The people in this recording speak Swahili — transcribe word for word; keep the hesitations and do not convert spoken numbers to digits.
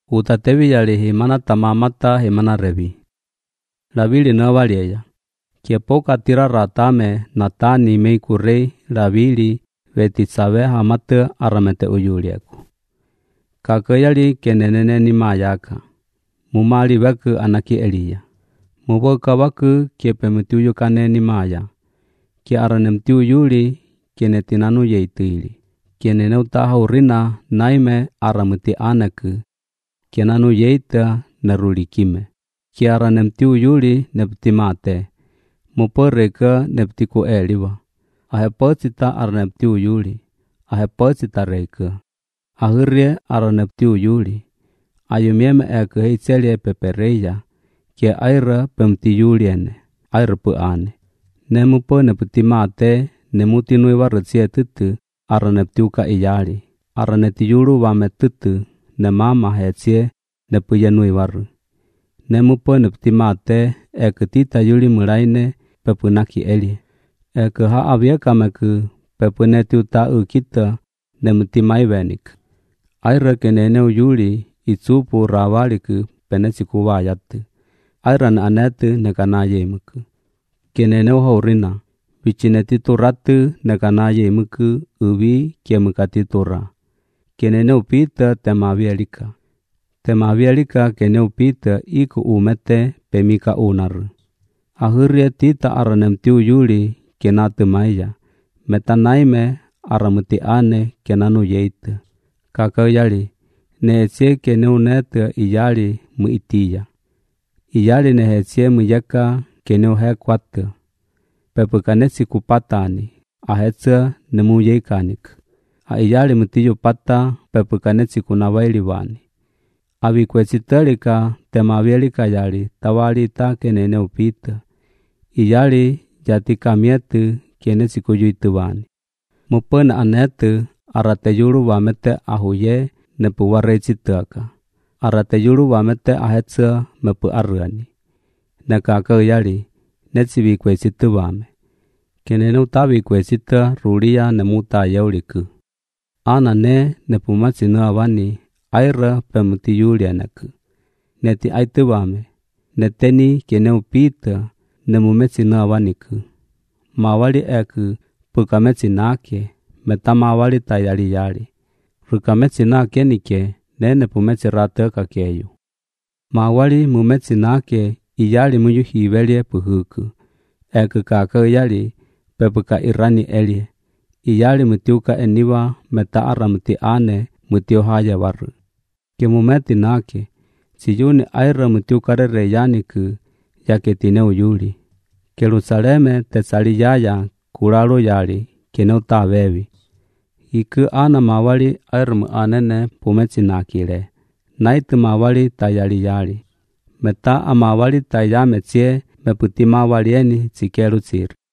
utatevi yali himana tamamata himana revi. Lavili navaliya. Kiepoka tira ratame natani meikurei lavili vetisabe hamate aramete uyuliaku. Kakayali kenenene ni mayaka. Mumali waku anaki Eliya. Muboka waku kiepemutiuyu kane ni maya. Ki aranemtiu yuli kienetinanu yeitili. Kienene utaha urina naime aramuti anaku. Kienanu yeita narulikime. Ki aranemtiu yuli neptimate. Muporeka neptiku eliwa. Ahepocita aranemtiu yuli. Ahepocita reka. Ahirie aranemtiu yuli. Ayumieme eke heitselie pepereya. Kie aira pemti yuliene. Aira puane. Nemupo neptimate. Nemutinui waratsia tutu. Aranemtiu ka iyali. Araneti yulu wame tutu. Nemama hetsie. Nepuyanui waru. Nemupo neptimate. Eke tita yuli mulaine. Pepunaki Eli. Eke ha aviekameku. Pepunetiu ta ukita. Nemutimai venik. Aira keneneu yuli. Itsupu rawaliku penesiku wayatu. Airan anetu nekanaye imuku. Keneneu haurina. Vichinetitu ratu nekanaye imuku uvi kiemukatitura. Keneneu pita temavielika. Temavielika keneu pita iku umete pemika unaru. Ahiria tita aranemtiu yuli kenatu maya. Metanaime aramuti ane kenanu yeita. Kakayali. Nehetsie keneu neta iyali mu itiya. Iyali nehetsie mu yaka keneu hekwata. Pepukanesi kupatani. Ahetsa nemu yeikanik. A iyali mutiyo pata pepukanesi kunawailivani. Avikwesitalika temavielika yali tawalita keneneu pita. Iyali jatika mietu kenesi kuyuituvani. Mupena anetu arateyuru wamete ahuye nepu warecitaka. Arateyuru wamete ahetsa mepu arani. Nekaka yali netsivi kwesitu wame. Kenenu tavi kwesita rulia nemuta yauliku. Ana ne nepu matsinu awani aira pemuti yulianaku. Neti aitu wame. Neteni keneu pita nemumetsinu awaniku. Mawali eku pukametsinake metamawali tayali yali. Rukametsinake nike nene pumetsirata keyu. Mawali mumetsinake iyali muyuhivelie puhuku. Eke kaka yali pepuka irani elie. Iyali mutiuka eniwa meta aramuti ane mutiohaya waru. Kimumetinake siyuni aira mutiukare reyaniku yaketineu yuli. Jerusaleme tesaliyaya kuralo yali keneu tavevi. Iku ana mawali airmu anene pumetsinakile. Naitu mawali tayali yali. Meta amawali tayametsie meputi mawalieni tsikeru tsiri.